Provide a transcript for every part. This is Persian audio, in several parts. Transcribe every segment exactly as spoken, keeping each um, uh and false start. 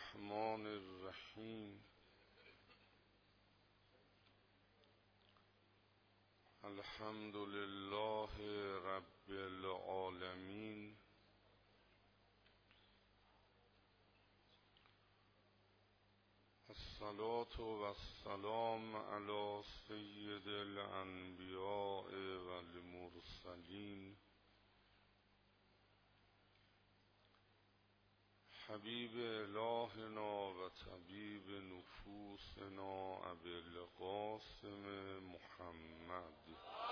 الرحمن الرحیم. الحمد لله رب العالمین. الصلاة والسلام علی سید الانبیاء والمرسلین حبیب الهنا و طبیب نفوسنا ابی القاسم محمد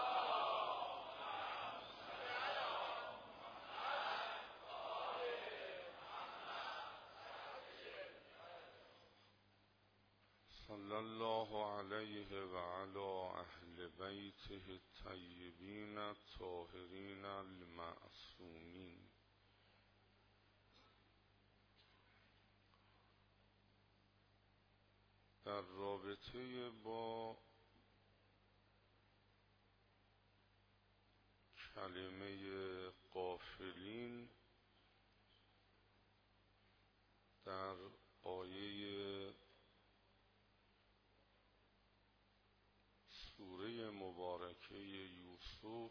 صلی الله علیه و علی اهل بیته الطیبین الطاهرین المعصومین. در رابطه با کلمه غافلین در آیه سوره مبارکه یوسف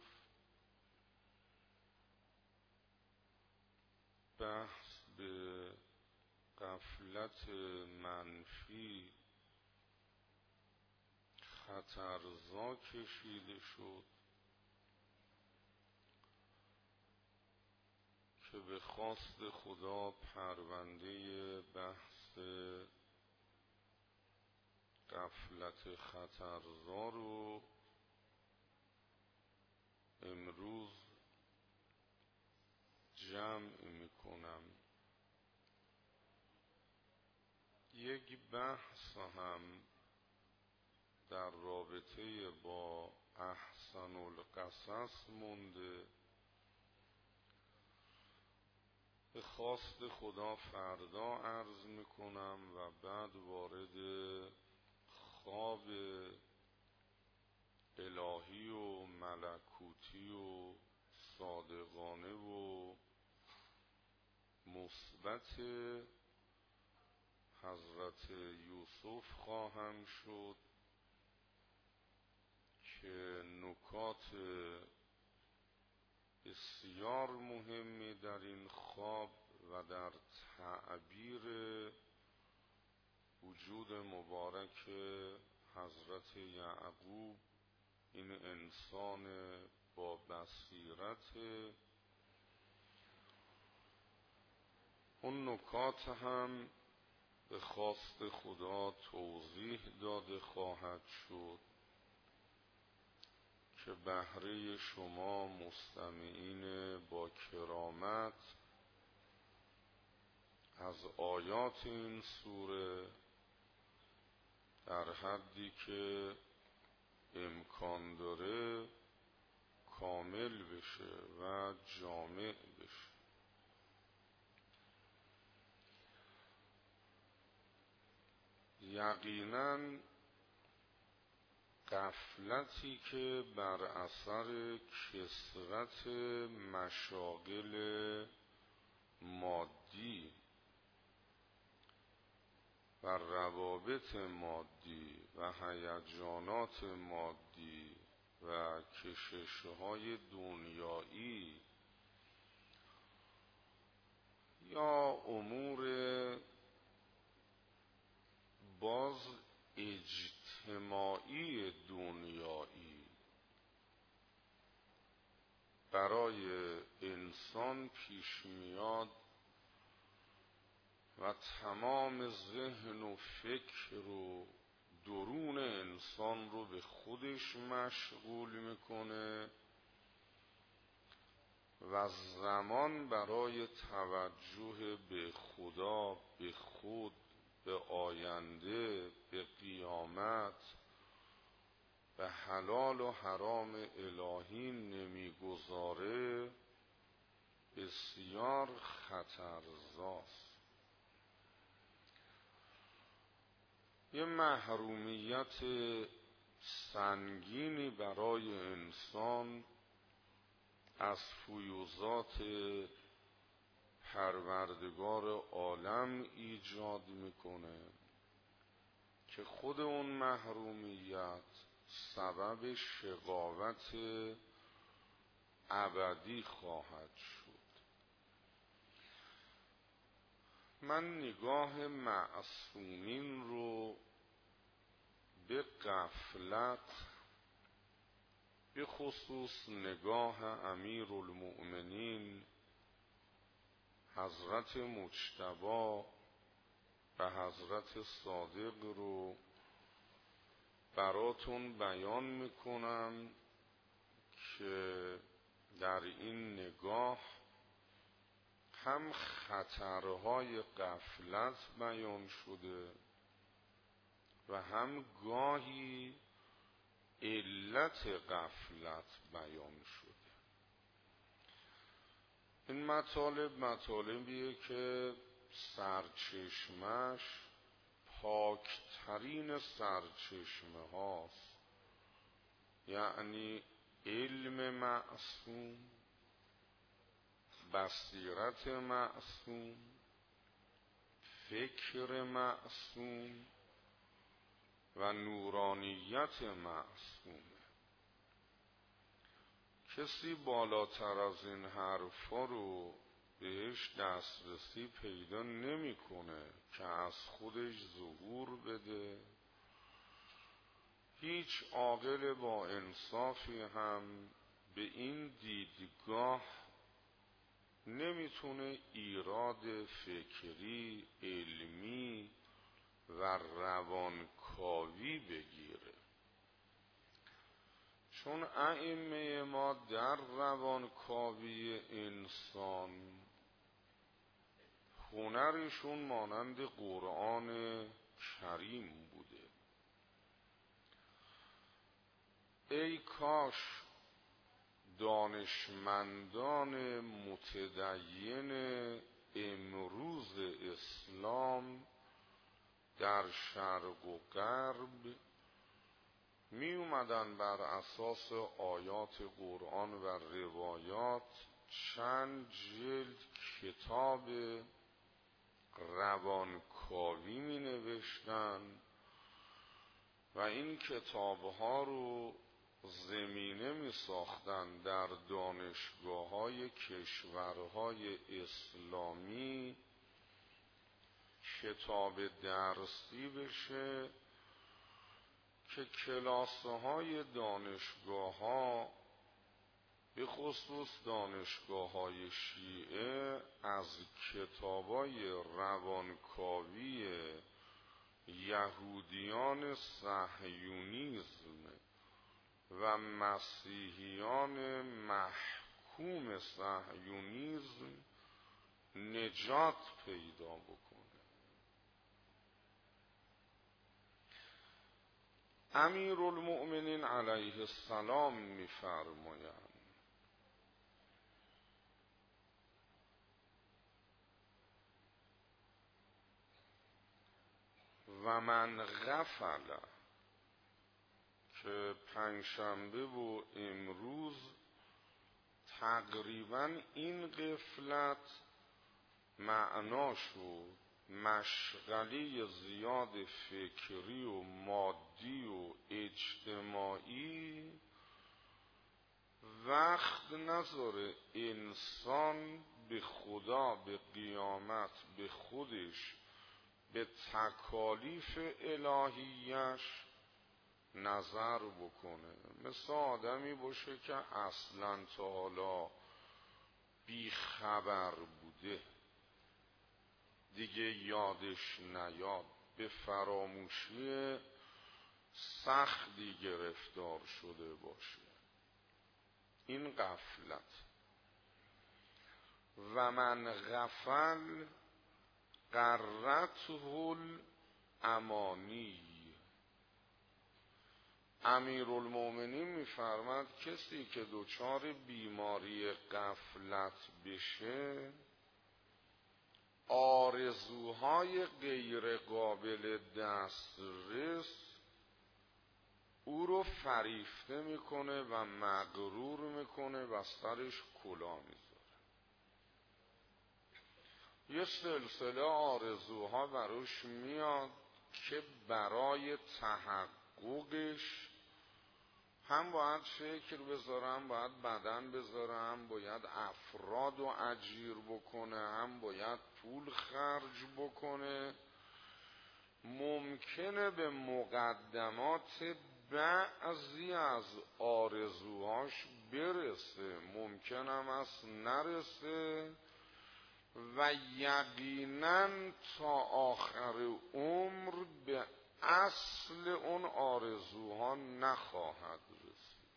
بحث به غفلت منفی خطرزا کشیده شد که به خواست خدا پرونده بحث غفلت خطرزا رو امروز جمع میکنم. یک بحث هم در رابطه با احسن القصص مونده. به خواست خدا فردا عرض میکنم و بعد وارد خواب الهی و ملکوتی و صادقانه و مثبت حضرت یوسف خواهم شد که نکات بسیار مهمی در این خواب و در تعبیر وجود مبارک حضرت یعقوب، این انسان با بصیرت، اون نکات هم به خواست خدا توضیح داده خواهد شد که بهره شما مستمعین با کرامت از آیات این سوره در حدی که امکان داره کامل بشه و جامع بشه. یقیناً غفلتی که بر اثر کثرت مشاغل مادی و روابط مادی و هیجانات مادی و کشش‌های دنیایی یا امور باز اجتماعی دنیایی برای انسان پیش میاد و تمام ذهن و فکر و درون انسان رو به خودش مشغول میکنه و زمان برای توجه به خدا، به خود، به آینده، به قیامت، به حلال و حرام الهی نمیگذاره بسیار خطرزاست. یه محرومیت سنگینی برای انسان از فیوضات پروردگار عالم ایجاد میکنه که خود اون محرومیت سبب شقاوت ابدی خواهد شد. من نگاه معصومین رو به غفلت، به خصوص نگاه امیرالمؤمنین حضرت مجتبی و حضرت صادق رو براتون بیان میکنم که در این نگاه هم خطرهای غفلت بیان شده و هم گاهی علت غفلت بیان شده. این مطالب مطالبیه که سرچشمش پاکترین سرچشمه هاست، یعنی علم معصوم، بصیرت معصوم، فکر معصوم و نورانیت معصومه. کسی بالاتر از این حرفا رو بهش دسترسی پیدا نمیکنه که از خودش ظهور بده. هیچ عاقل با انصافی هم به این دیدگاه نمیتونه ایراد فکری، علمی و روانکاوی بگیره، چون ائمه ما در روانکاوی انسان هنرشون مانند قرآن کریم بوده. ای کاش دانشمندان متدین امروز اسلام در شرق و غرب می اومدن بر اساس آیات قرآن و روایات چند جلد کتاب روانکاوی می نوشتن و این کتاب ها رو زمینه می ساختن در دانشگاه های کشورهای اسلامی کتاب درسی بشه که کلاسه های دانشگاه ها به خصوص دانشگاه های شیعه از کتاب های روانکاوی یهودیان صهیونیسم و مسیحیان محکوم صهیونیسم نجات پیدا بکنه. امیرالمؤمنین علیه السلام می‌فرمایند و من غفل، که پنجشنبه و امروز تقریبا این غفلت معناش و مشغله زیاد فکری و مادی و اجتماعی وقت نذاره انسان به خدا، به قیامت، به خودش، به تکالیف الهیش نظر بکنه. مثل آدمی باشه که اصلا تا حالا بی خبر بوده، دیگه یادش نیاد، به فراموشی سختی گرفتار شده باشه. این غفلت. و من غفل غرته الامانی. امیرالمؤمنین می‌فرماد کسی که دچار بیماری غفلت بشه، آرزوهای غیر قابل دسترس او رو فریفته میکنه و مغرور میکنه و سرش کلاه میذاره. یه سلسله آرزوها براش میاد که برای تحققش هم باید فکر بذاره، هم باید بدن بذاره، هم باید افراد رو اجیر بکنه، هم باید پول خرج بکنه. ممکنه به مقدمات بعضی از آرزوهاش برسه، ممکنم است نرسه و یقیناً تا آخر عمر به اصل اون آرزوها نخواهد رسید.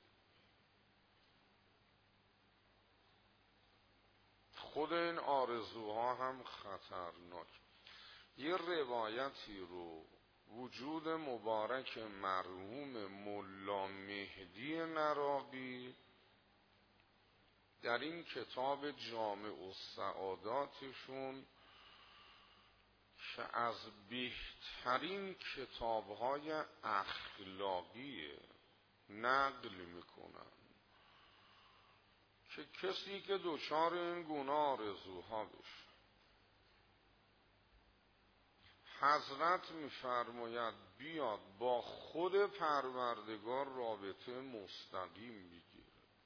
خود این آرزوها هم خطرناک. یه روایتی رو وجود مبارک مرحوم ملا مهدی نراقی در این کتاب جامع السعاداتشون که از بهترین کتاب‌های اخلاقی نقل میکنن که کسی که دچار این گونه آرزوها بشه، حضرت میفرماید بیاد با خود پروردگار رابطه مستقیم بگیره،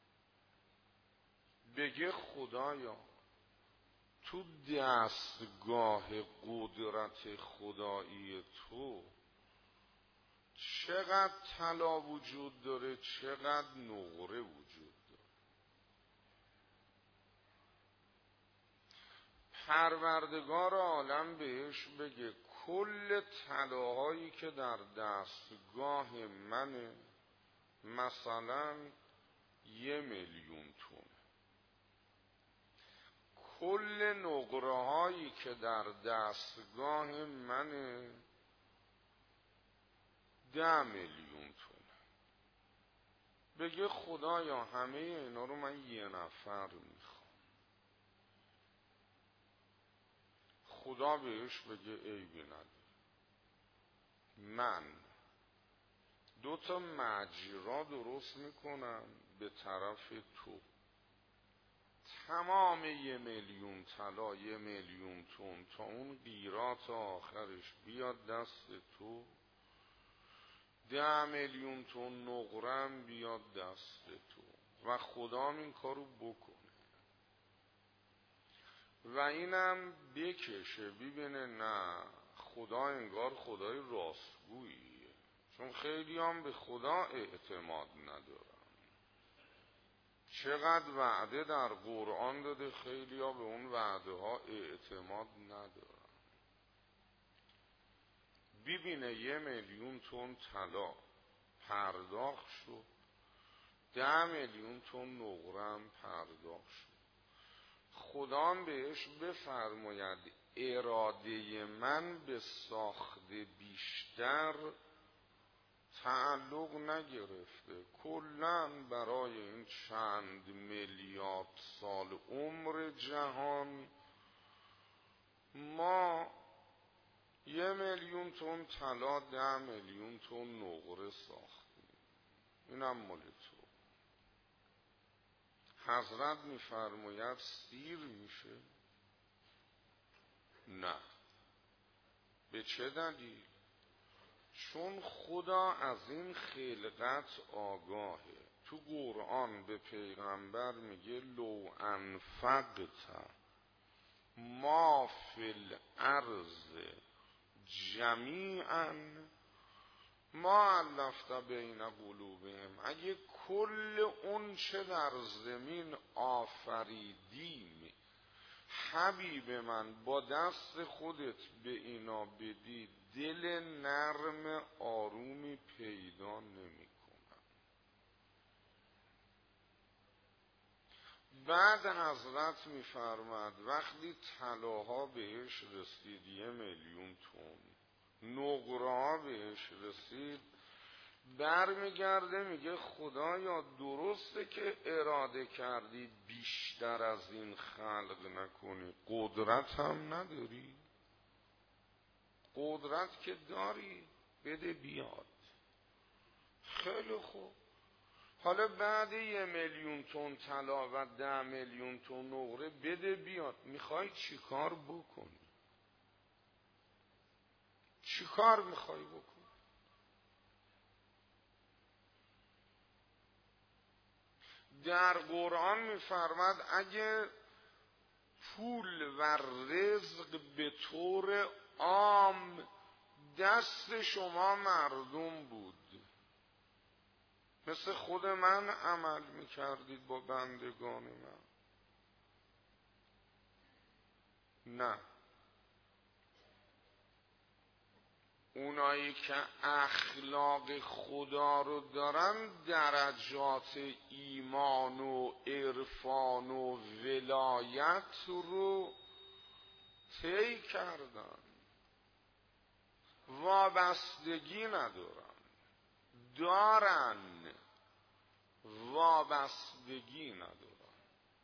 بگه خدایا تو دستگاه قدرت خدایی تو چقدر طلا وجود داره، چقدر نقره وجود داره. پروردگار عالم بهش بگه کل طلاهایی که در دستگاه منه مثلا یه میلیون تون، کل نقره هایی که در دستگاه منه ده میلیون تون. بگه خدایا همه اینا رو من یه نفر میخوام. خدا بهش بگه عیبی نداره، من دو تا مجرا درست میکنم به طرف تو، تمام یه میلیون طلا، یه میلیون تون تا اون قیراط آخرش بیاد دست تو، ده میلیون تون نقرم بیاد دست تو و خدا این کارو بکنه و اینم بکشه ببینه نه خدا انگار خدای راستگوییه، چون خیلی هم به خدا اعتماد ندارن. چقدر وعده در قرآن داده، خیلی ها به اون وعده ها اعتماد ندارن. ببینه یه میلیون تن طلا پرداخت شد، ده میلیون تن نقرم پرداخت شد. خدا بهش بفرماید اراده من به ساخت بیشتر تعلق نگرفته، کلاً برای این چند میلیارد سال عمر جهان ما یه میلیون تن طلا، ده میلیون تن نقره ساختیم، اینم مال تو. حضرت میفرماید سیر میشه؟ نه. به چه دلیل؟ چون خدا از این خلقت آگاهه. تو قرآن به پیغمبر میگه لو انفقت ما فی الارض جمیعا ما الفت بین قلوبهم، اگه کل اون چه در زمین آفریدیم حبیب من با دست خودت به اینا بدی، دل نرم آرومی پیدا نمی کنن. بعد حضرت می فرمد وقتی طلاها بهش رسید یه میلیون تن، نقره ها بهش رسید، برمیگرده میگه خدایا درسته که اراده کردی بیشتر از این خلق نکنی، قدرت هم نداری؟ قدرت که داری، بده بیاد. خیلی خوب، حالا بعد یه میلیون تن طلا و ده میلیون تن نقره بده بیاد، میخوای چی کار بکنی؟ چی کار میخوای بکنی؟ در قرآن میفرماد اگه پول و رزق به طور عام دست شما مردم بود، مثل خود من عمل میکردید با بندگان من. نه، اونایی که اخلاق خدا رو دارن درجات ایمان و عرفان و ولایت رو طی کردن، وابستگی ندارن، دارن وابستگی ندارن.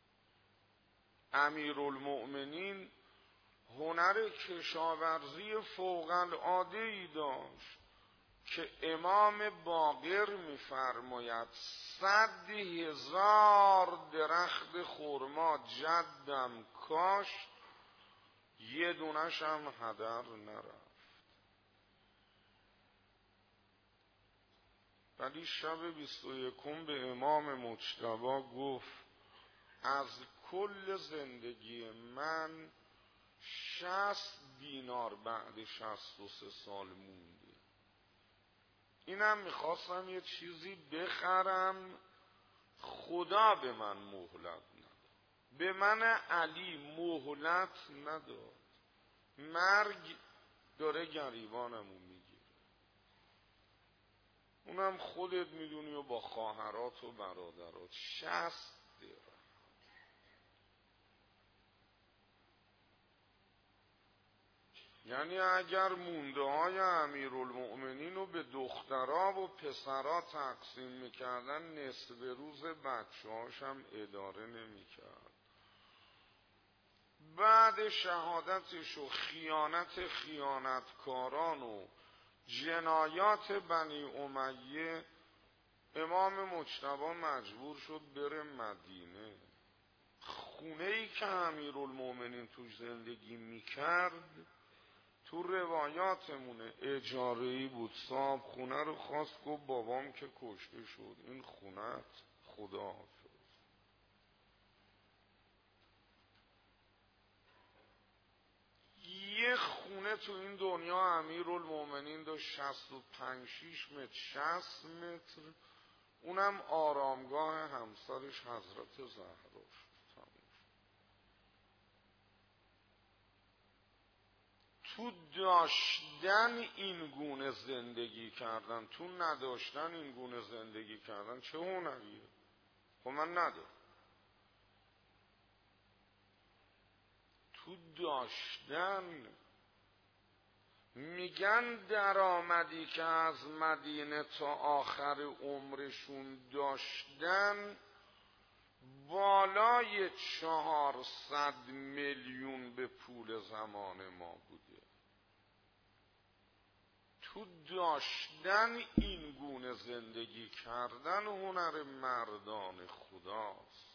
امیرالمؤمنین هنر کشاورزی فوق العاده ای داشت که امام باقر می‌فرماید صد هزار درخت خرما جدم کاشت، یه دونش هم هدر نرفت. ولی شب بیست و یکم به امام مجتبی گفت از کل زندگی من شصت دینار بعد شصت و سه سال مونده. اینم میخواستم یه چیزی بخرم، خدا به من مهلت نداد، به من علی مهلت نداد. مرگ داره گریبانمو میگیره. اونم خودت میدونی و با خواهرات و برادرات. شصت درهم. یعنی اگر مونده های امیرالمؤمنین رو به دخترها و پسرها تقسیم میکردن، نصف روز بچه هاشم اداره نمیکرد. بعد شهادتش و خیانت خیانتکاران و جنایات بنی امیه، امام مجتبی مجبور شد بره مدینه. خونه ای که امیرالمؤمنین توش زندگی میکرد تو روایاتمونه اجاره‌ای بود. صاحب خونه رو خواست، گفت بابام که کشته شد، این خونت خدا حافظ. یه خونه تو این دنیا امیرالمؤمنین داشت، شصت و پنج شش متر، شصت متر، اونم آرامگاه همسرش حضرت زهرا شد. تو داشتن این گونه زندگی کردن، تو نداشتن این گونه زندگی کردن چه هنریه؟ خب من ندارم. تو داشتن میگن درآمدی که از مدینه تا آخر عمرشون داشتن بالای چهارصد میلیون به پول زمان ما بوده. تو داشتن این گونه زندگی کردن هنر مردان خداست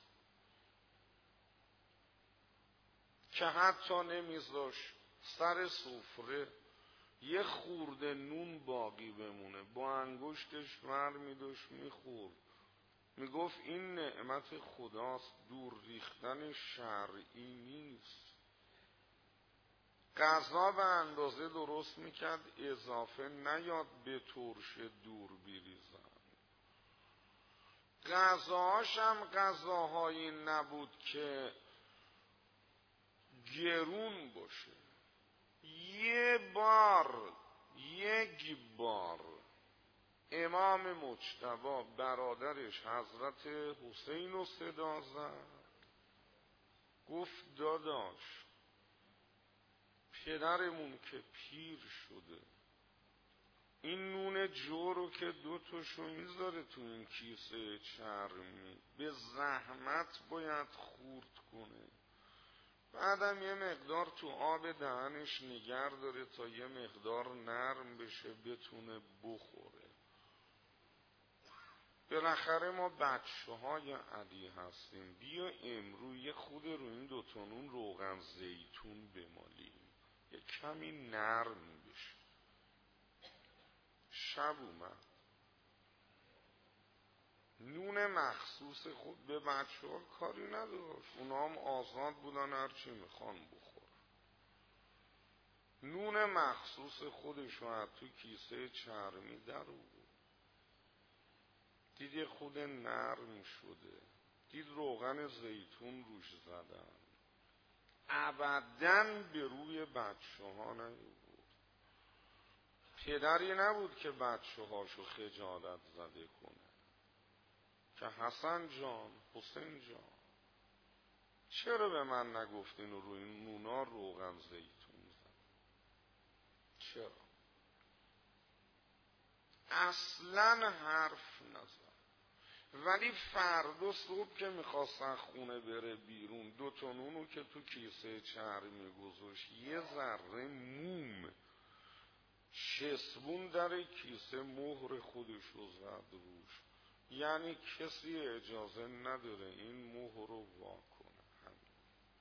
که حتی نمیذاش سر سفره یه خورده نون باقی بمونه، با انگشتش ور میداشت میخورد، میگفت این نعمت خداست، دور ریختن شرعی نیست. غذا به اندازه درست میکرد، اضافه نیاد به ترش دور بریزن. غذاهاش هم غذاهایی نبود که گرون باشه. یه بار یک بار امام مجتبی برادرش حضرت حسین رو صدا زد، گفت داداش پدرمون که پیر شده، این نون جو رو که دو تاشو میذاره تو این کیسه چرمی، به زحمت باید خورد کنه، بعدم یه مقدار تو آب دهنش نگر داره تا یه مقدار نرم بشه بتونه بخوره. بالاخره ما بچه های علی هستیم، بیا امروز یه خود رو این دوتانون روغن زیتون بمالیم، یه کمی نرم بشه. شب اومد نون مخصوص خود به بچه ها کاری نداشت، اونا هم آزاد بودن هرچی میخوان بخور. نون مخصوص خودش رو تو کیسه چرمی در آورد، دید یه خود نرم شده، دید روغن زیتون روش زدن، ابداً به روی بچه ها نیورد. پدری نبود که بچه هاشو خجالت زده کنه که حسن جان، حسین جان، چرا به من نگفتین و روی نونا روغن زیتون زد؟ چرا؟ اصلاً حرف نزد. ولی فردا صبح که میخواستن خونه بره بیرون، دو تا نونو که تو کیسه چرمی گذاشت، یه ذره موم چسبون در کیسه، مهر خودش رو زد روش، یعنی کسی اجازه نداره این مهر رو وا کنه. همین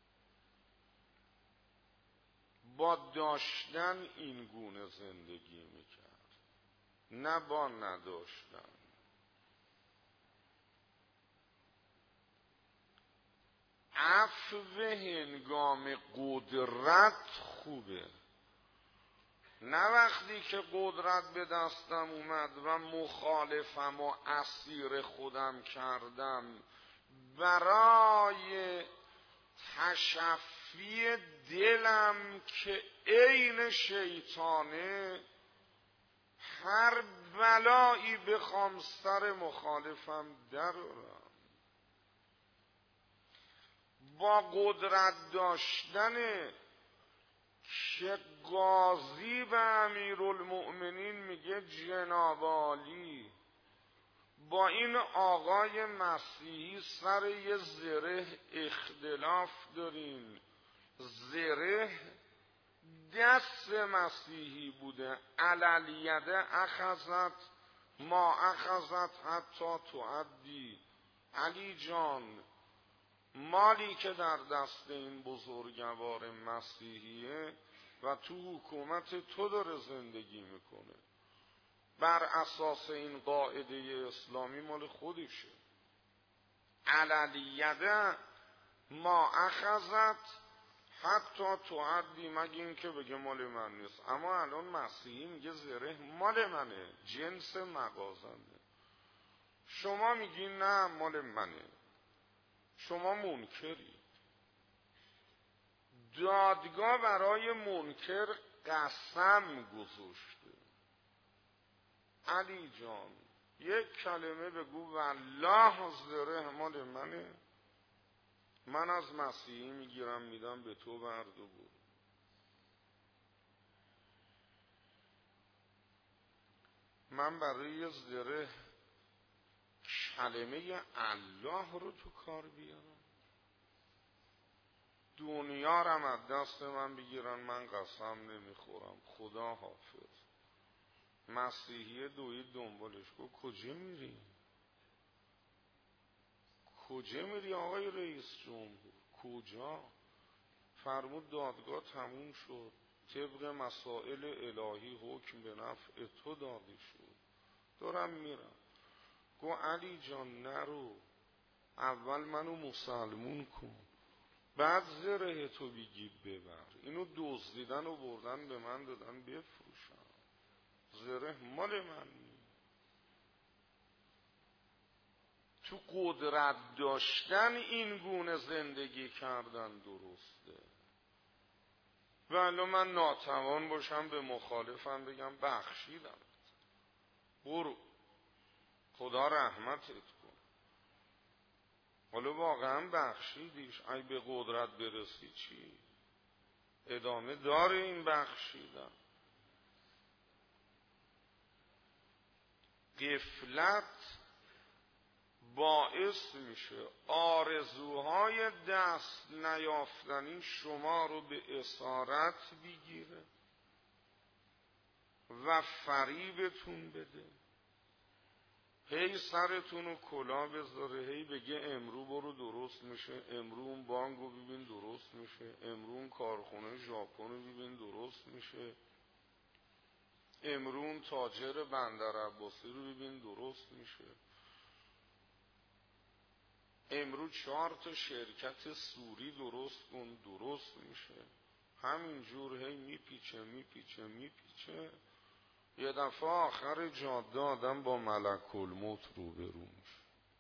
با داشتن این گونه زندگی میکرد، نه با نداشتن. عفو هنگام قدرت خوبه، نه وقتی که قدرت به دستم اومد و مخالفم و اسیر خودم کردم، برای تشفی دلم که عین شیطانه هر بلایی بخوام سر مخالفم درارم. با قدرت داشتن که قاضی به امیرالمؤمنین میگه جناب عالی، با این آقای مسیحی سر یه زره اختلاف دارین، زره دست مسیحی بوده، علیده اخذت ما اخذت حتی تعدی. علی جان، مالی که در دست این بزرگوار مسیحیه و تو حکومت تو داره زندگی میکنه، بر اساس این قاعده اسلامی مال خودشه. علیده ما اخذت حتی تعدی، مگه این که بگه مال من نیست. اما الان مسیحی میگه زره مال منه، جنس مغازنه. شما میگی نه مال منه، شما منکری. دادگاه برای منکر قسم گذاشته. علی جان یک کلمه بگو والله زره مال منه، من از مسیحی میگیرم میدم به تو، برد و برو. من برای زره کلمه الله رو تو کار بیارم؟ دنیا رم از دست من بگیرن، من قسم نمیخورم، خدا حافظ. مسیحی دوید دنبالش، گفت کجا میری؟ کجا میری آقای رئیس جمهور؟ کجا؟ فرمود دادگاه تموم شد، طبق مسائل الهی حکم به نفع تو داده شد، دارم میرم. گو علی جان نرو، اول منو مسلمون کن، بعد زره تو بگی ببر. اینو دزدیدن و بردن به من دادن بفروشم، زره مال من نی. تو قدرت داشتن این گونه زندگی کردن درسته. ولی من ناتوان باشم به مخالفم بگم بخشیدم، برو خدا رحمتت کن. حالا واقعا بخشیدیش، ای به قدرت برسی چی؟ ادامه داره این بخشیدن. غفلت باعث میشه آرزوهای دست نیافتنی شما رو به اسارت بگیره و فریبتون بده. هی سرتون رو کلا بذاره، هی بگه امرو برو درست میشه، امرو اون بانکو ببین درست میشه، امرو اون کارخونه ژاپن رو ببین درست میشه، امرو اون تاجر بندر عباسی رو ببین درست میشه، امرو چهار تا شرکت سوری درست کن درست میشه. همینجور هی میپیچه میپیچه میپیچه، یه دفعه آخر جاده آدم با ملک الموت روبرو میشه.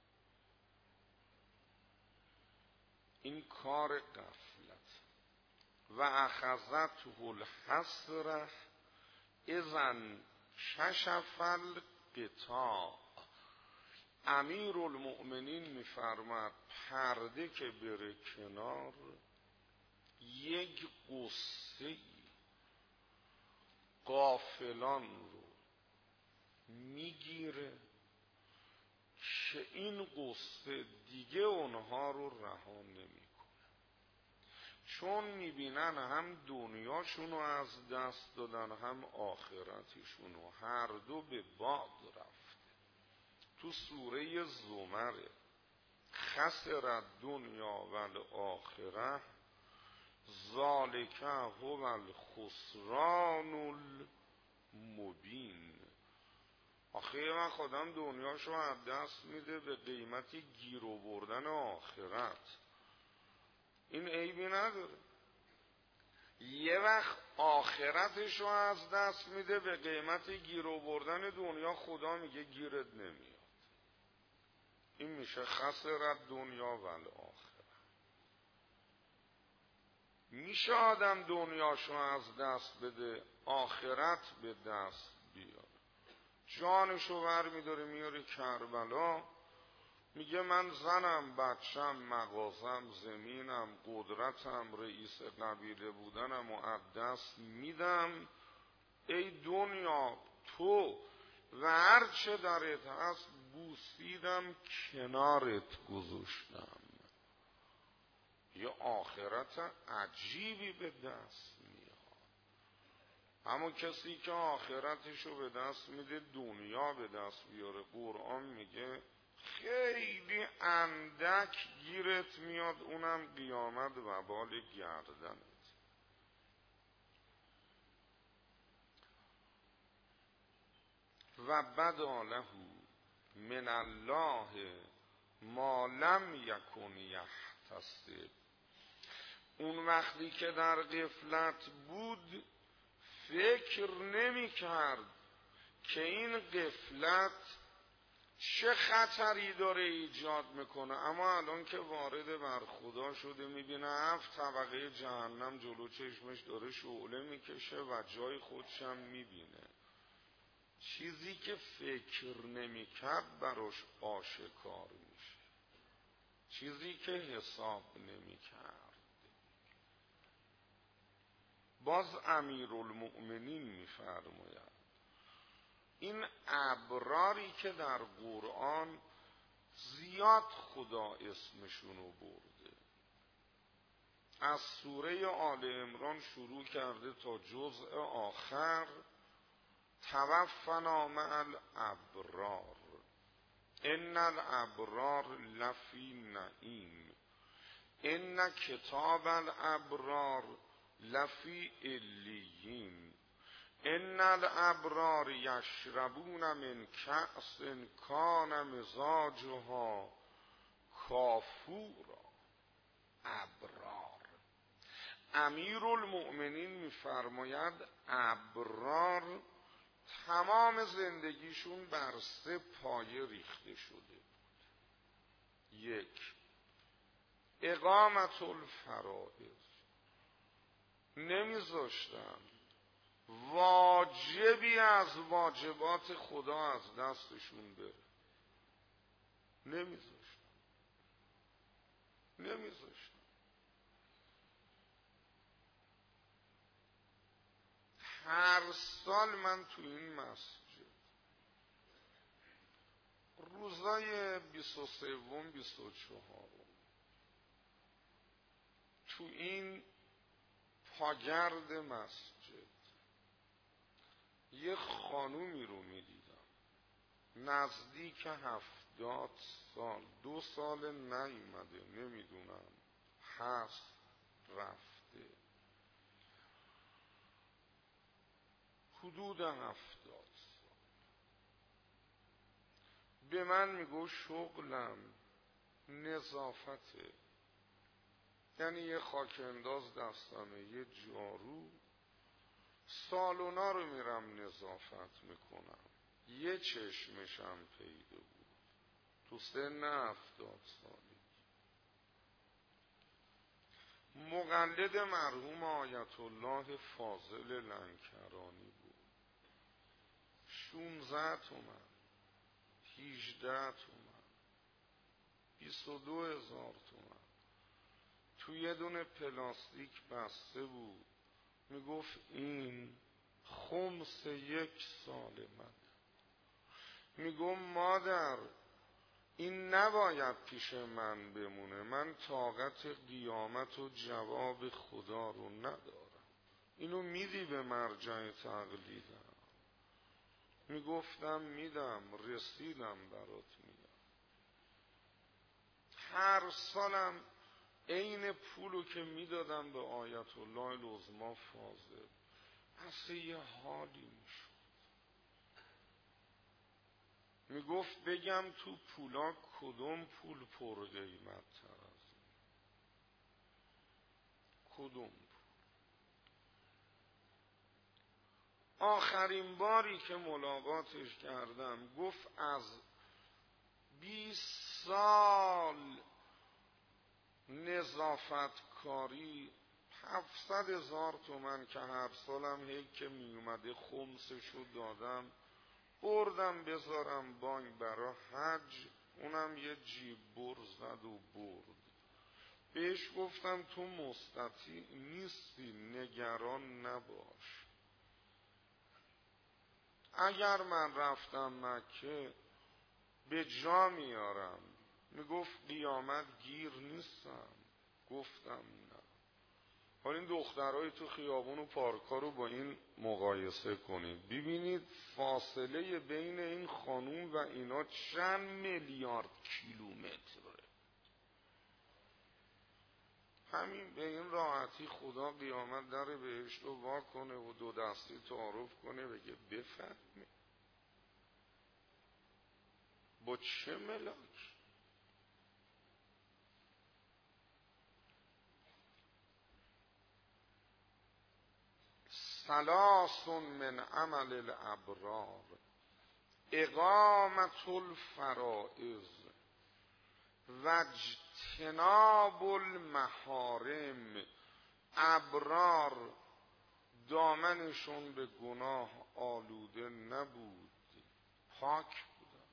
این کار غفلت. و اخذته الحسره اذن کشف الغطاء. امیر المؤمنین میفرماد پرده که بره کنار، یک قصه غافلان رو میگیره که این قصه دیگه اونها رو رها نمیکنه، چون میبینن هم دنیاشونو از دست دادن هم آخرتشونو، هر دو به باد رفته. تو سوره زمره خسر الدنیا و الاخره ذالک هو الخسران المبین. آخه یه وقت آدم دنیاشو از دست میده به قیمتی گیر آوردن آخرت، این عیبی نداره. یه وقت آخرتشو از دست میده به قیمتی گیر آوردن دنیا، خدا میگه گیرت نمیاد. این میشه خسر دنیا و الاخره. میشه آدم دنیاشو از دست بده آخرت به دست بیاره. جانشو ور میداره میاره کربلا، میگه من زنم بچم مغازم زمینم قدرتم رئیس قبیله بودنم و از دست میدم، ای دنیا تو و هر چه درت هست بوسیدم کنارت گذاشتم. یه آخرت عجیبی به دست میاد. اما کسی که آخرتشو به دست میده دنیا به دست بیاره، قرآن میگه خیلی اندک گیرت میاد، اونم قیامت و بال گردنت. و بدا له من الله ما لم یکن یحتسب. اون وقتی که در غفلت بود فکر نمی کرد که این غفلت چه خطری داره ایجاد میکنه، اما الان که وارد بر خدا شده میبینه هفت طبقه جهنم جلو چشمش داره شعله میکشه و جای خودشم میبینه. چیزی که فکر نمیکرد براش آشکار میشه، چیزی که حساب نمیکرد. باز امیرالمؤمنین میفرماید این ابراری که در قرآن زیاد خدا اسمشونو برده، از سوره آل عمران شروع کرده تا جزء آخر، توفنا مع الابرار ان الابرار لفی نعیم ان کتاب الابرار لفی علیین ان الابرار یشربون من کأس کان مزاجها کافورا. ابرار. امیرالمؤمنین میفرماید ابرار تمام زندگیشون بر سه پایه ریخته شده بود. یک، اقامت الفرائض، نمیذاشتن واجبی از واجبات خدا از دستشون بره، نمیذاشتن نمیذاشتن هر سال من تو این مسجد روزای بیست و سوم بیست و چهارم تو این پاگرد مسجد یه خانومی رو میدیدم نزدیک هفتاد سال، دو سال نیومده، نمیدونم هست رفته، حدود هفتاد سال به من میگو شغلم نظافته، یعنی یه خاک انداز دستمه، یه جارو، سالونا رو میرم نظافت میکنم. یه چشمشم پیدا بود تو سن هفتاد سالی. مقلد مرحوم آیت الله فاضل لنکرانی بود. شونزده تومن، هیجده تومن، بیست و دو هزار تومن تو یه دونه پلاستیک بسته بود. میگفت این خمس یک سال من. میگم مادر این نباید پیش من بمونه، من طاقت قیامت و جواب خدا رو ندارم، اینو میدی به مرجع تقلیدم؟ میگفتم میدم، رسیدم برات میدم. هر سالم عین پولو که میدادم به آیت الله العظمی فاضل اصلا یه حالی میشد. میگفت بگم تو پولا کدوم پول پر قیمت تر از این؟ کدوم پول؟ آخرین باری که ملاقاتش کردم گفت از بیست سال نظافت کاری هفتصد هزار تومن که هر سالم هی که می اومده خمسشو دادم، بردم بذارم بانک برا حج، اونم یه جیب بر زد و برد. بهش گفتم تو مستطیع نیستی، نگران نباش، اگر من رفتم مکه به جا میارم. میگفت قیامت گیر نیستم. گفتم نه. حالا این دخترهای تو خیابون و پارکا رو با این مقایسه کنید، ببینید فاصله بین این خانوم و اینا چند میلیارد کیلومتره. همین به این راحتی خدا قیامت در بهشت رو وا کنه و دو دستی تعارف کنه بگه بفهمی با چه ملاک. ثلاث من عمل الابرار اقامت الفرائض و اجتناب المحارم. ابرار دامنشون به گناه آلوده نبود، پاک بودن.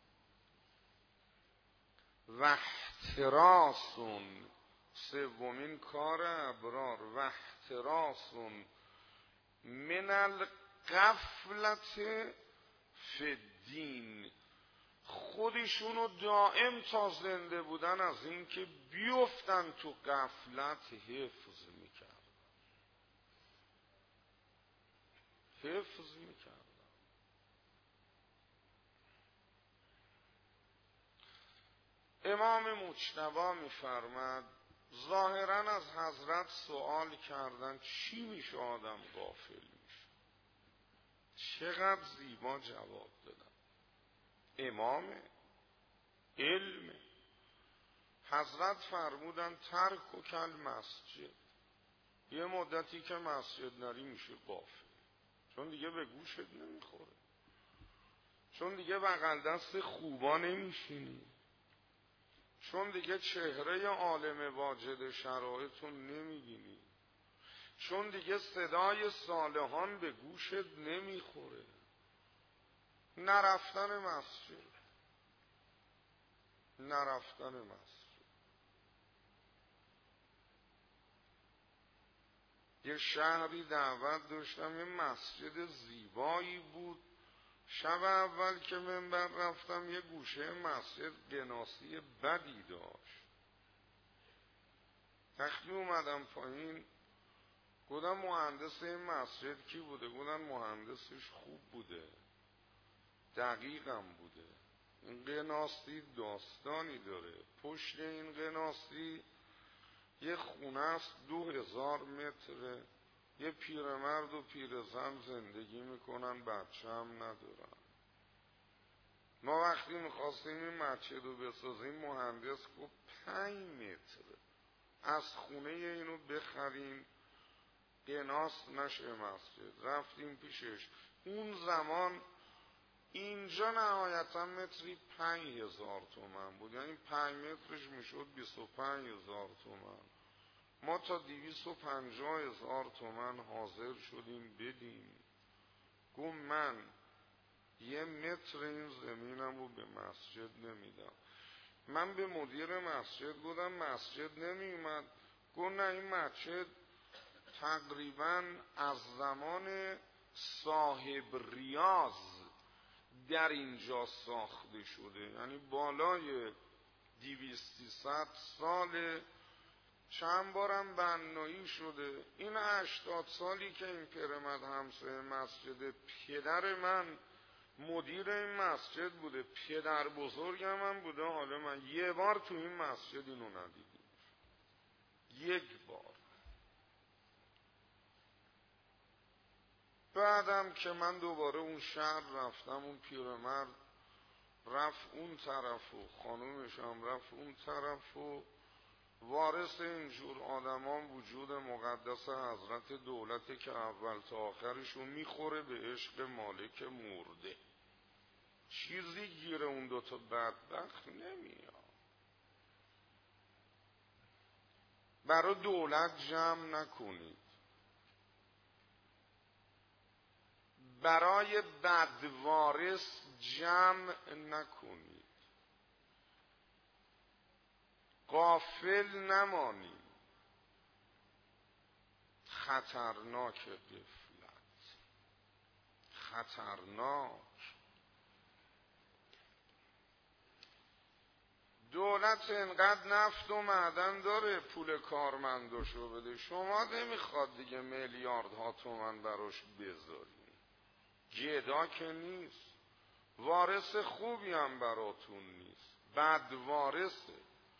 و احتراسون، سومین کار ابرار، و احتراسون من الغفلت فی الدین، خودشونو دائم تا زنده بودن از این که بیفتن تو غفلت حفظ میکردن. حفظ میکردن. امام مجتبی میفرماد ظاهرا از حضرت سوال کردن چی میشه آدم غافل میشه؟ چقدر زیبا جواب دادن. امام علم. حضرت فرمودن ترک و کل مسجد، یه مدتی که مسجد نری میشه غافل، چون دیگه به گوشت نمیخوره، چون دیگه بغل دست خوبا نمیشینی، چون دیگه چهره عالم واجد شرایطون نمیبینی، چون دیگه صدای صالحان به گوشت نمیخوره. نرفتن مسجد، نرفتن مسجد. یه شهری دعوت داشتم، یه مسجد زیبایی بود. شب اول که منبر رفتم یه گوشه مسجد قناسی بدی داشت. وقتی اومدم پایین گفتم مهندس این مسجد کی بوده؟ گفتن مهندسش خوب بوده، دقیقم بوده. این قناسی داستانی داره. پشت این قناسی یه خونه است دو هزار متره، یه پیرمرد و پیرزن زندگی میکنن، بچه هم ندارن. ما وقتی میخواستیم این مسجد رو بسازیم مهندس گفت پنج متر از خونه اینو بخریم قناس نشه مسجد. رفتیم پیشش، اون زمان اینجا نهایتا متری پنج هزار تومن بود، یعنی پنج مترش میشد بیست و پنج هزار تومن. ما تا دویست و پنجاه هزار تومن حاضر شدیم بدیم. گفت من یه متر این زمینم رو به مسجد نمیدم. من به مدیر مسجد گفتم مسجد نمیومد. گفت نه این مسجد تقریبا از زمان صاحب ریاض در اینجا ساخته شده، یعنی بالای دویست سیصد سال، چند بارم بنایی شده. این هشتاد سالی که این پیرمرد همسایه مسجد، پدر من مدیر این مسجد بوده، پدر بزرگم هم بوده، حالا من یه بار تو این مسجد اینو ندیدیم، یک بار. بعدم که من دوباره اون شهر رفتم، اون پیرمرد رفت اون طرف و خانومش هم رفت اون طرف و وارث اینجور آدمان وجود مقدس حضرت دولته که اول تا آخرشو میخوره به عشق مالک مرده. چیزی گیره اون دوتا بدبخت نمیاد. برای دولت جمع نکنید، برای بدوارث جمع نکنید، غافل نمانید. خطرناک غفلت، خطرناک. دولت اینقدر نفت و معدن داره پول کارمنداشو بده، شما نمیخواد دیگه میلیاردها تومن براش بذاری. گدا که نیست، وارث خوبی هم براتون نیست، بد وارثه.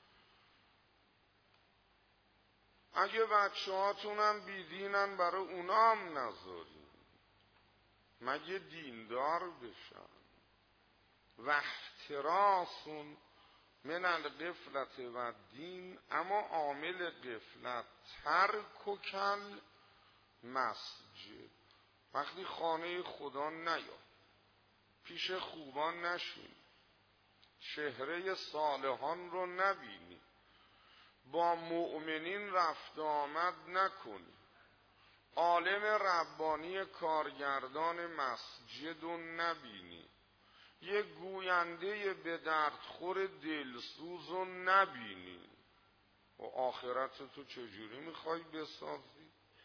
اگه بچه هاتونم بیدینن برای اونا هم نذارین، مگه دیندار بشن. و احتراسون من الغفلت و دین، اما عامل غفلت ترک و کل مسجد. وقتی خانه خدا نیا، پیش خوبان نشین، چهره صالحان رو نبینی، با مؤمنین رفت آمد نکنی، عالم ربانی کارگردان مسجد رو نبینی، یه گوینده به دردخور دلسوز رو نبینی، و آخرت تو چجوری میخوای بسازی؟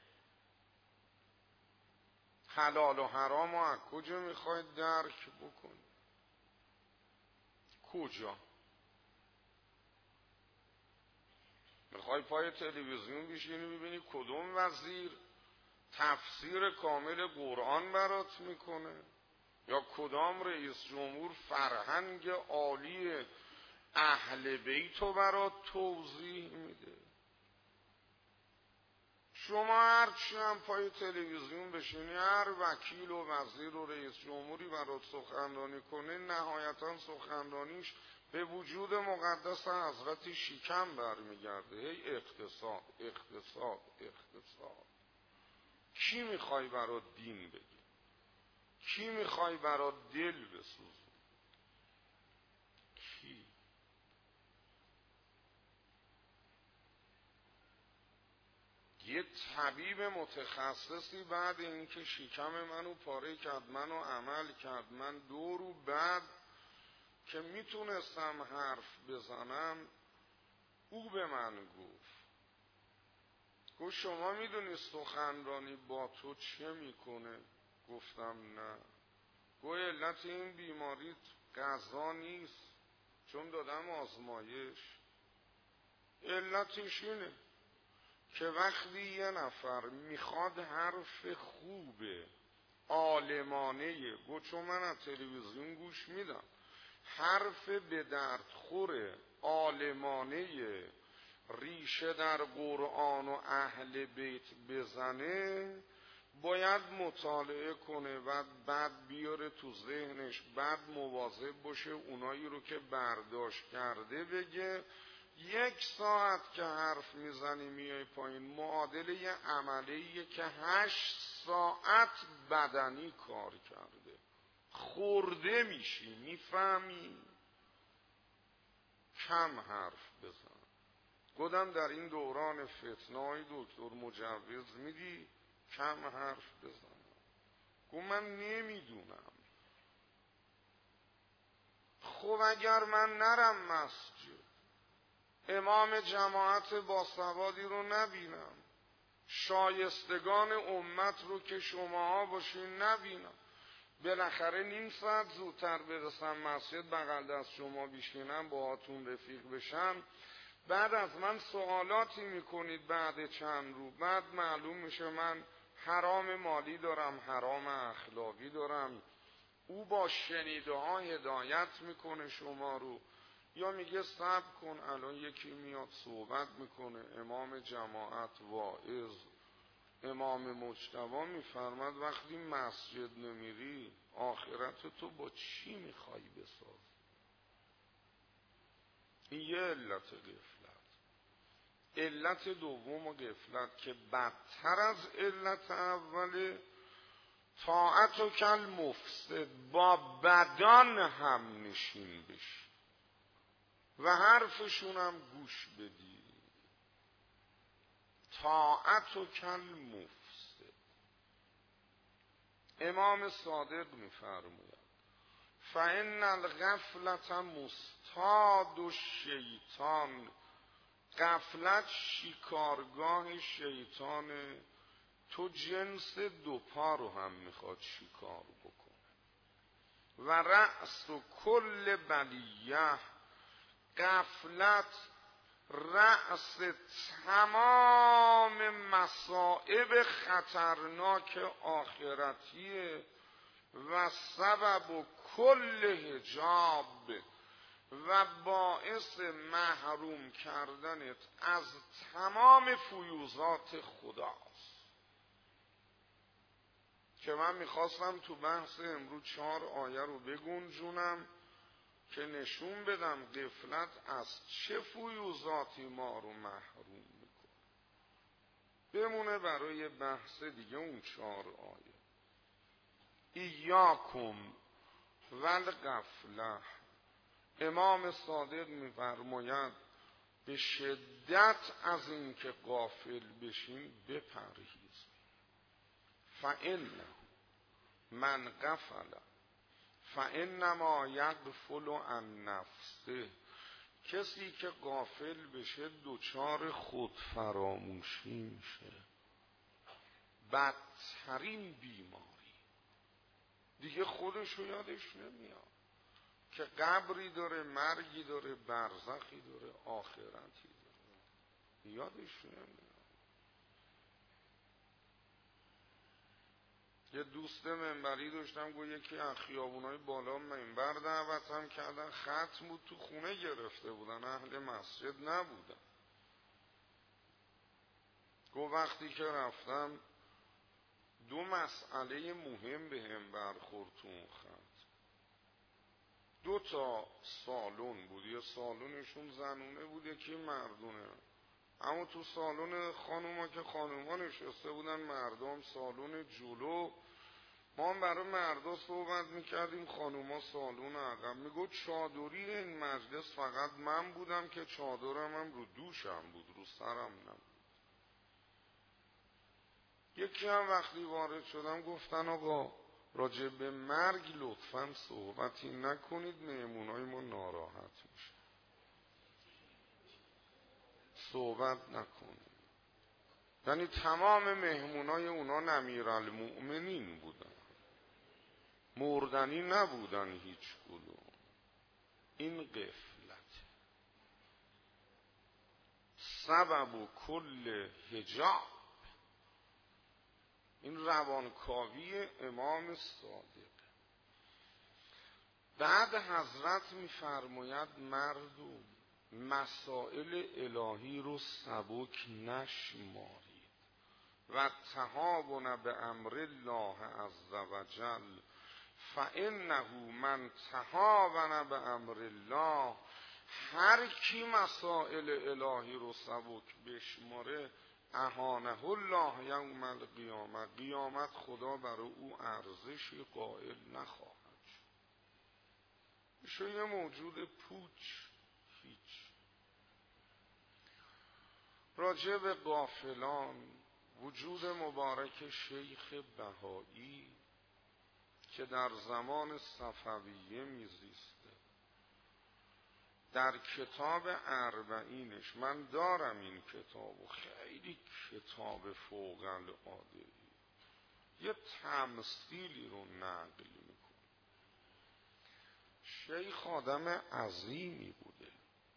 حلال و حرام رو از کجا میخوای درک بکنی؟ کجا؟ میخوای پای تلویزیون بشینی ببینی کدوم وزیر تفسیر کامل قرآن برات میکنه، یا کدام رئیس جمهور فرهنگ عالی اهل بیتو برات توضیح میده؟ شما هرچی هم پای تلویزیون بشینی، هر وکیل و وزیر و رئیس جمهوری برات سخنرانی کنه، نهایتا سخنرانیش به وجود مقدس حضرت شیکم برمیگرده. هی اقتصاد اقتصاد اقتصاد. کی میخوای برات دین بگی؟ کی میخوای برات دل بسوزی؟ کی؟ یه طبیب متخصصی بعد اینکه شکم منو پاره کرد، منو عمل کرد، من دو رو بعد که میتونستم حرف بزنم، او به من گفت گفت شما میدونی سخنرانی با تو چه میکنه؟ گفتم نه. گفت علت این بیماریت غذا نیست، چون دادم آزمایش، علتش اینه که وقتی یه نفر میخواد حرف خوبه عالمانه، گفت چون من از تلویزیون گوش میدم، حرف به دردخور عالمانه ریشه در قرآن و اهل بیت بزنه باید مطالعه کنه و بعد بیاره تو ذهنش، بعد مواظب باشه اونایی رو که برداشت کرده بگه. یک ساعت که حرف میزنی میای پایین معادل یه عملیه که هشت ساعت بدنی کار کرده، خورده میشی، میفهمی؟ کم حرف بزن. گفتم در این دوران فتنه‌های دکتر مجوز میدی کم حرف بزن. گفت من نمیدونم. خب اگر من نرم مسجد، امام جماعت باسوادی رو نبینم، شایستگان امت رو که شماها باشین نبینم، بالاخره نیم ساعت زودتر برسم مسجد، بغل دست شما بیشینم، باهاتون رفیق بشم، بعد از من سوالاتی میکنید بعد چند رو، بعد معلوم میشه من حرام مالی دارم، حرام اخلاقی دارم، او با شنیده ها هدایت میکنه شما رو، یا میگه صبر کن الان یکی میاد صحبت میکنه، امام جماعت واعظ امام مجتبی میفرماد وقتی مسجد نمیری آخرت تو با چی میخوای بساز؟ این یه علت غفلت. علت دوم غفلت که بدتر از علت اوله، طاعت و کل مفسد، با بدان هم نشین بشی و حرفشون هم گوش بدی. طاعت و کل مفسد. امام صادق میفرماید فإن الغفلة مستاد الشیطان، غفلت شکارگاه شیطانه، تو جنس دو پا رو هم میخواد شکار بکنه. و رأس و کل بلیه، غفلت رأس تمام مصائب خطرناک آخرتیه و سبب و کل حجاب و باعث محروم کردنت از تمام فیوزات خداست. که من میخواستم تو بحث امروز چهار آیه رو بگنجونم که نشون بدم غفلت از چه فیوزاتی ما رو محروم میکنه. بمونه برای بحث دیگه اون چهار آیه. ایاکم والغفله، امام صادق میفرماید به شدت از این که غافل بشین بپرهیز. فإن من غفل فإنما یغفل عن نفسه، کسی که غافل بشه دوچار خود فراموشی میشه، بدترین بیماری. دیگه خودشو یادش نمیاد که قبری داره، مرگی داره، برزخی داره، آخرتی داره، یادش نمیاد. یه دوست منبری داشتم، گویا یکی از خیابونای بالا منبر دعوتم کردن، ختم بود تو خونه گرفته بودن، اهل مسجد نبودن. گو وقتی که رفتم دو مسئله مهم به هم برخورد تو اون خط. دو تا سالن بود، یه سالنشون زنونه بود یکی مردونه، اما تو سالن خانوما که خانوما نشسته بودن، مردم سالن جلو، ما هم برای مردا صحبت میکردیم، خانوما سالون عقب. میگو چادری این مجلس فقط من بودم که چادرم هم رو دوشم بود، رو سرم نبود. یکی هم وقتی وارد شدم گفتن آقا راجع به مرگ لطفاً صحبتی نکنید، مهمونای ما ناراحت میشه، صحبت نکنید. یعنی تمام مهمونای اونا امیرالمؤمنین بودن، مردنی نبودن هیچ کدوم. این غفلت سبب و کل حجاب. این روانکاوی امام صادق. بعد حضرت میفرماید مردم مسائل الهی رو سبک نشمارید و تهاون به امر الله عز وجل فانه من تهاون به امر الله، هر کی مسائل الهی رو سبک بشماره اهانه الله یوم القیامه، قیامت خدا برای او ارزشی قائل نخواهد شد. میشه یه موجود پوچ هیچ. راجع به غافلان، وجود مبارک شیخ بهایی که در زمان صفویه میزیسته، در کتاب اربعینش، من دارم این کتابو، خیلی کتاب فوق العاده، یه تمثیلی رو نقل میکنه. شیخ آدم عظیمی بوده.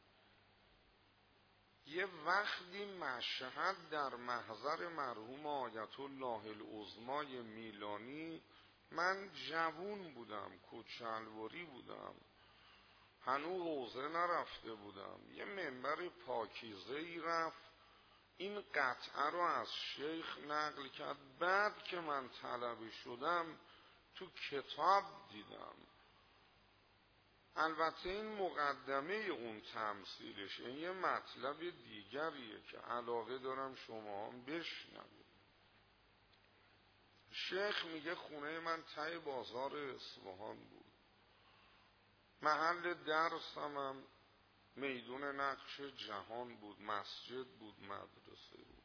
یه وقتی مشهد در محضر مرحوم آیت الله العظمای میلانی، من جوون بودم، کوچلواری بودم، هنوز حوزه نرفته بودم، یه منبر پاکیزه ای رفت، این قطعه رو از شیخ نقل کرد. بعد که من طلبه شدم تو کتاب دیدم، البته این مقدمه اون تمثیلش، این یه مطلب دیگریه که علاقه دارم شما هم بشنوید. شیخ میگه خونه من ته بازار اصفهان بود، محل درسم هم میدون نقش جهان بود، مسجد بود، مدرسه بود.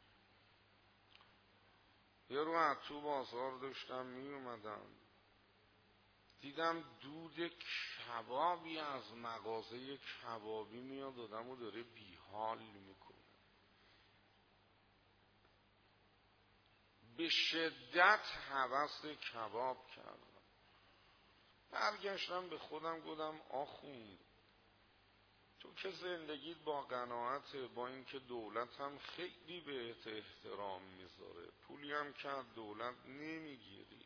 یه رو از تو بازار داشتم می اومدم، دیدم دود کبابی از مغازه کبابی میاد، آدمو داره بیحال میکنه. به شدت هوس کباب کردم. برگشتم به خودم گفتم آخوند، تو که زندگیت با قناعت، با اینکه دولت هم خیلی بهت احترام میذاره، پولی هم که دولت نمیگیری،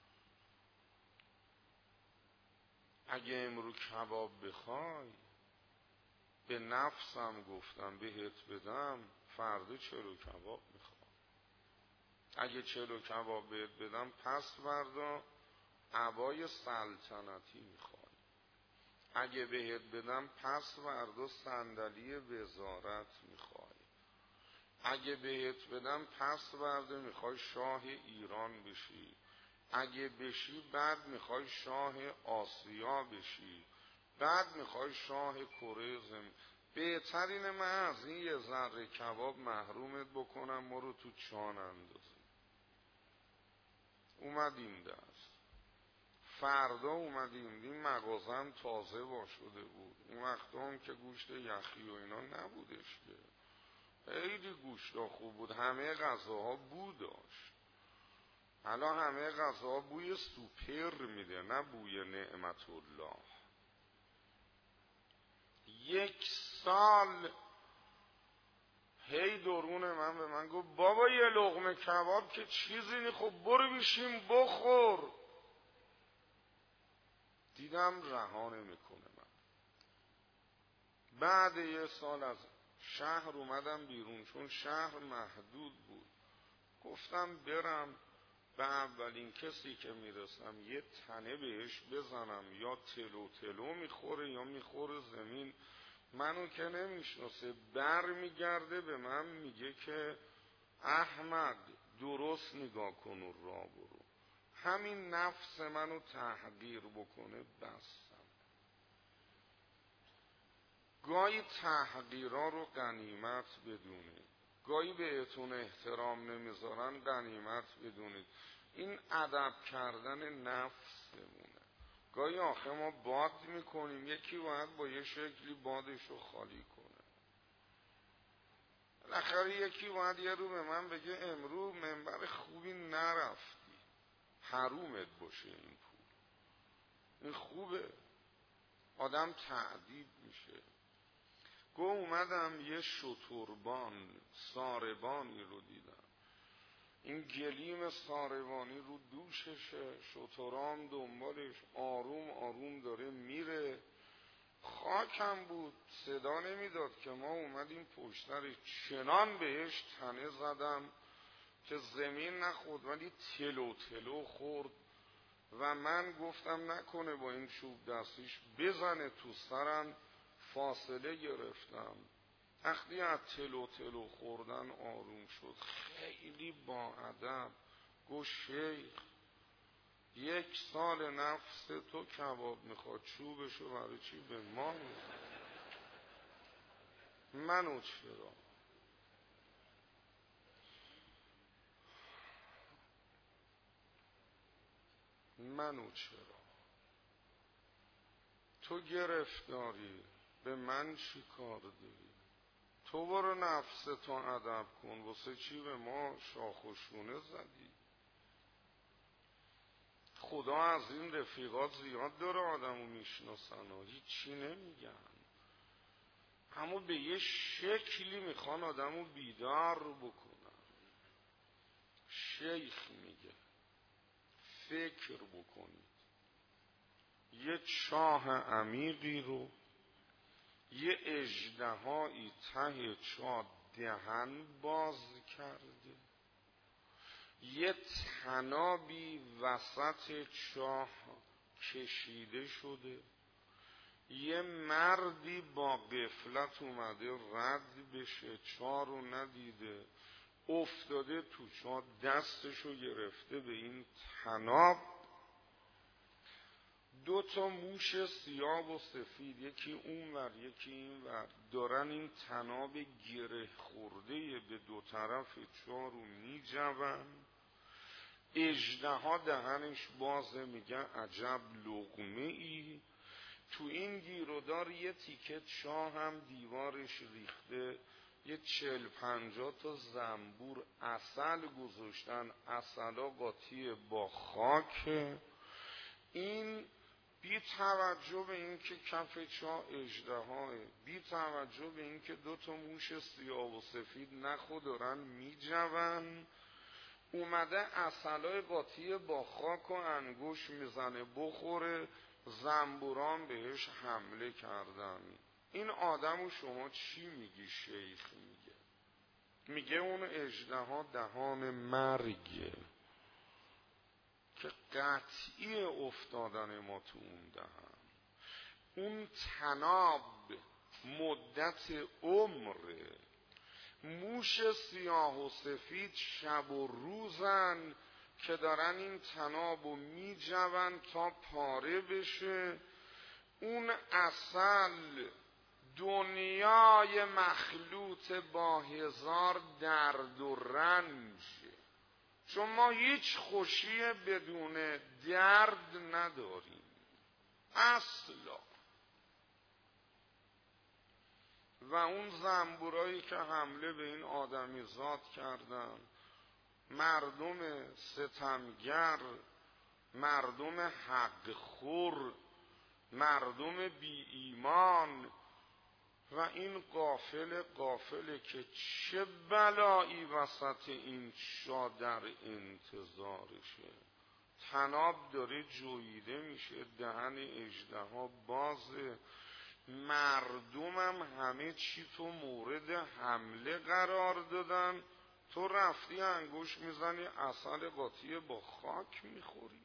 اگه امرو کباب بخوای، به نفسم گفتم بهت بدم، فردا چلو کباب میخوام. اگه چلو کباب بهت بدم، پس فردا عبای سلطنتی میخوای. اگه بهت بدم، پس فردا صندلی وزارت میخوای. اگه بهت بدم، پس فردا میخوای شاه ایران بشی. اگه بشی بعد میخوای شاه آسیا بشی، بعد میخوای شاه کره زمین. بهترین من از این یه ذره کباب محرومت بکنم، ما رو تو چان اندازی. اومدیم دست، فردا اومدیم، این مغازم تازه وا شده بود. اون وقتا هم که گوشت یخی و اینا نبودش که، خیلی گوشتا خوب بود، همه غذاها بو داشت. الان همه غذاها بوی سوپر میده، نه بوی نعمت الله. یک سال هی درون من به من گفت بابا یه لقمه کباب که چیزی نی، خب برو بشین بخور. دیدم رها نمیکنه. من بعد یه سال از شهر اومدم بیرون، چون شهر محدود بود. گفتم برم به اولین کسی که میرسم یه تنه بهش بزنم، یا تلو تلو میخوره یا میخوره زمین. منو که نمیشناسه، بر میگرده به من میگه که احمد درست نگاه کن و راه برو. همین نفس منو تحقیر بکنه بستم. گاهی تحقیرها رو غنیمت بدونه، گاهی بهتون احترام نمیذارن غنیمت بدونید. این ادب کردن نفسمونه. گاهی آخه ما باد میکنیم، یکی باید با یه شکلی بادش رو خالی کنه. بالاخره یکی باید یه رو به من بگه امروز منبر خوبی نرفتی، حرومت باشه این پول. این خوبه، آدم تعدیب میشه. گو اومدم یه شتربان ساربانی رو دیدم، این گلیم ساروانی رو دوششه، شتران دنبالش آروم آروم داره میره. خاکم بود صدا نمیداد که ما اومدیم پشترش، چنان بهش تنه زدم که زمین نخورد ولی تلو تلو خورد و من گفتم نکنه با این چوب دستیش بزنه تو سرم، فاصله گرفتم. وقتی از تلو تلو خوردن آروم شد، خیلی با ادب گفت شیخ یک سال نفس تو کباب میخواد، چوبشو برای چی به ما میزنی؟ منو چرا؟ منو چرا؟ تو گرفتاری به من چی کار داری؟ تو برو نفس تو ادب کن، واسه چی به ما شاخ و شونه زدی؟ خدا از این رفیقات زیاد داره آدمو میشناسن و هیچی نمیگن، اما به یه شکلی میخوان آدمو بیدار بکنن. شیخ میگه فکر بکنید، یه چاه عمیقی رو یه اژدهایی ته چاه دهن باز کرده، یه طنابی وسط چاه کشیده شده، یه مردی با غفلت اومده رد بشه، چاه رو ندیده، افتاده تو چاه، دستشو گرفته به این طناب. دو تا موش سیاه و سفید، یکی اون ور یکی این ور، دارن این طناب گره خورده به دو طرف چاه رو می جون. اژدها دهنش بازه، میگن عجب لقمه ای. تو این گیرودار یه تیکه چاه هم دیوارش ریخته، یه چل پنجاه تا زنبور عسل گذاشتن، عسلا قاطی با خاک. این بی توجه به این که کف چاه اژدهاه، بی توجه به این که دو تا موش سیاه و سفید نخو دارن می جون، اومده عسلای قاطی با خاک و انگوش میزنه بخوره، زنبوران بهش حمله کردن. این آدمو شما چی میگی شیخ میگه؟ میگه اون اژدها دهان مرگه که قطعی افتادن ما تو اون دهن. اون طناب مدت عمره. موش سیاه و سفید شب و روزن که دارن این طنابو می جون تا پاره بشه. اون عسل دنیای مخلوط با هزار درد و رنج، چون ما هیچ خوشی بدون درد نداریم اصلا. و اون زنبورایی که حمله به این آدمی زاد کردن، مردم ستمگر، مردم حق خور، مردم بی ایمان و این غافل غافله که چه بلایی وسط این چاه در انتظارشه. طناب داره جویده میشه، دهن اژدها بازه، مردمم همه چی تو مورد حمله قرار دادن، تو رفتی انگوش میزنی عسل قاطی با خاک میخوری.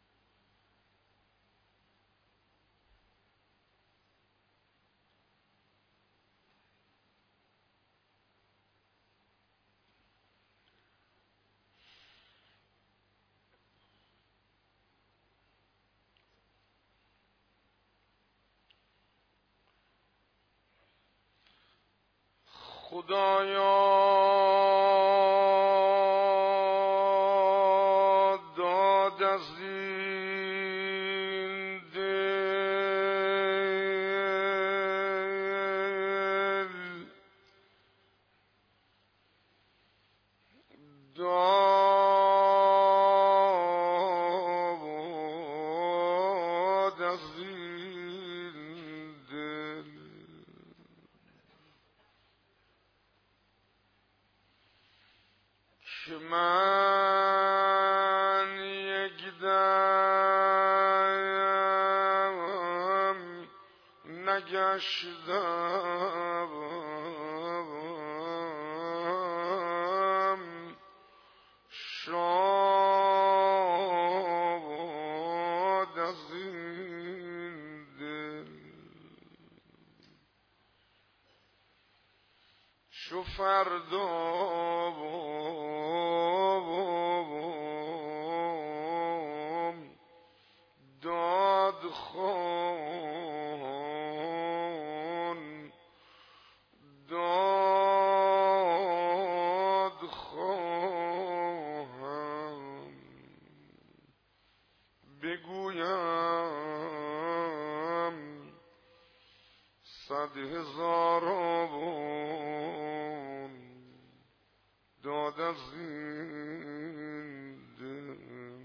خدایا داد از این دل، داد از این دل. که من نگشتم شاد از این دل شو فردا داد خون داد خواهم بگویم صد هزاران داد از این دل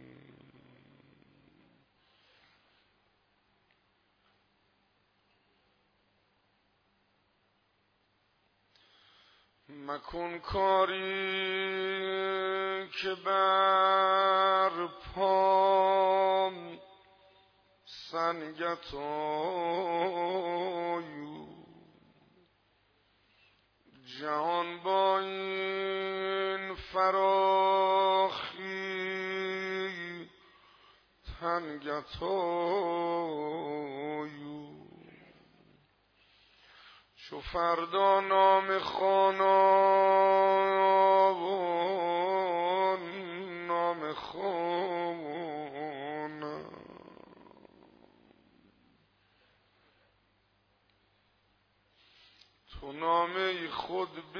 مکن کاری که بر پام سنگت آیو جهان با این فراخی تنگت آیو چو فردا نام خانان نام خانم تو نامه خود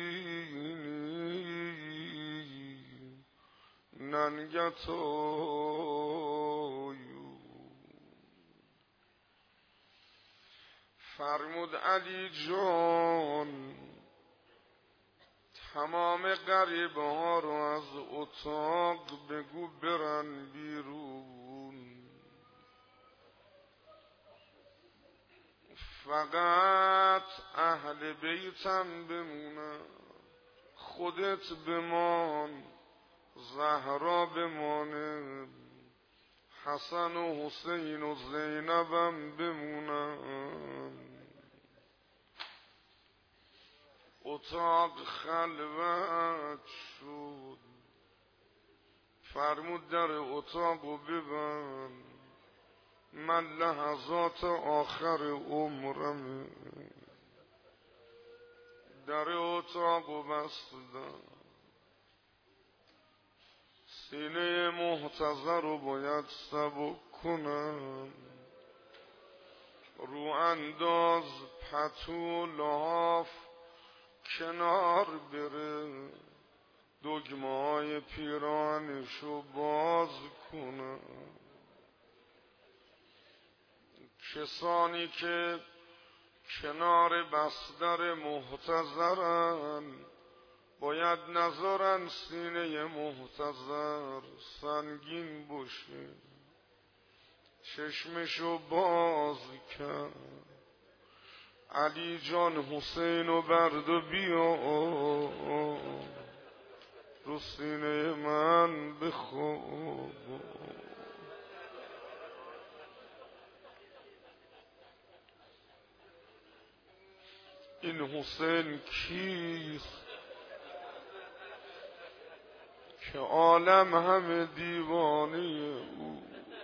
ببینی ننگت آیو فرمود علی جان تمام غریبه ها رو از اتاق بگو برن بیرون فقط اهل بیتم بمونن خودت بمان زهرا بمانه حسن و حسین و زینبم بمونن اتاق خلوت شد فرمود در اتاقو ببند من لحظات آخر عمرم در اتاقو بستم سینه محتضر رو باید سبک کنم رو انداز پتو لحاف کنار بره دگمه های پیرانشو باز کنم کسانی که کنار بستر محتضرن باید نظرن سینه محتضر سنگین باشه چشمشو باز کرد علی جان حسینو برد و بیا رو سینه من بخواب این حسین کیست که عالم همه دیوانه او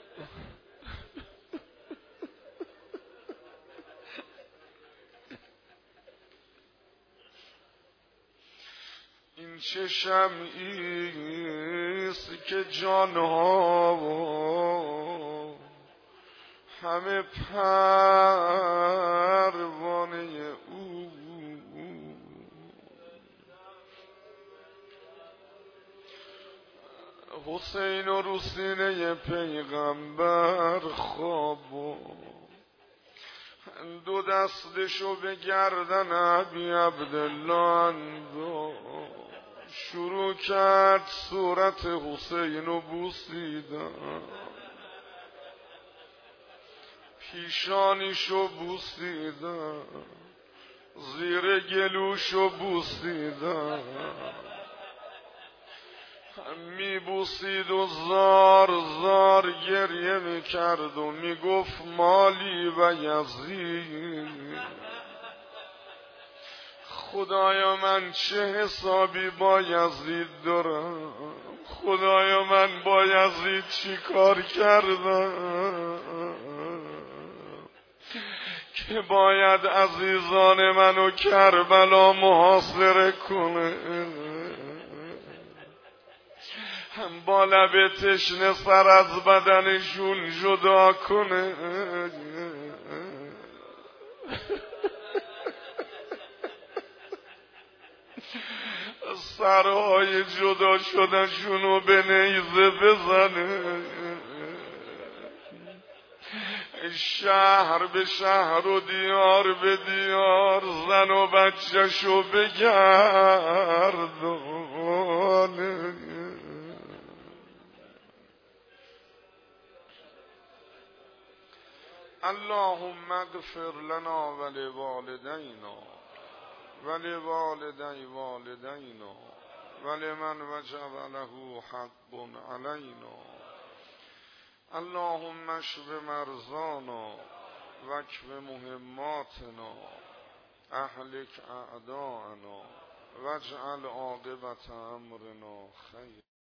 این چه شمعیست که جانها همه پروانه او حسین و رو سینه پیغمبر خواب دو دستشو به گردن ابی عبدالله انداخت شروع کرد صورت حسین و بوسیدن پیشانیشو بوسیدن زیر گلوشو بوسیدن میبوسید و زار زار گریه میکرد و میگفت مالی و یزید، خدایا من چه حسابی با یزید دارم، خدایا من با یزید چی کار کردم که باید عزیزان منو کربلا محاصره کنه، هم با لب تشنه سر از بدنشون جدا کنه. سرهای جدا شدنشونو به نیزه بزنه، شهر به شهر و دیار به دیار زن و بچه‌شو بگردونه. اللهم اغفر لنا ولوالدینا ولوالدی والدینا ولمن وجب له حق علینا. اللهم اشف مرضانا واکف مهماتنا اهلک اعداءنا واجعل عاقبت امرنا خیر.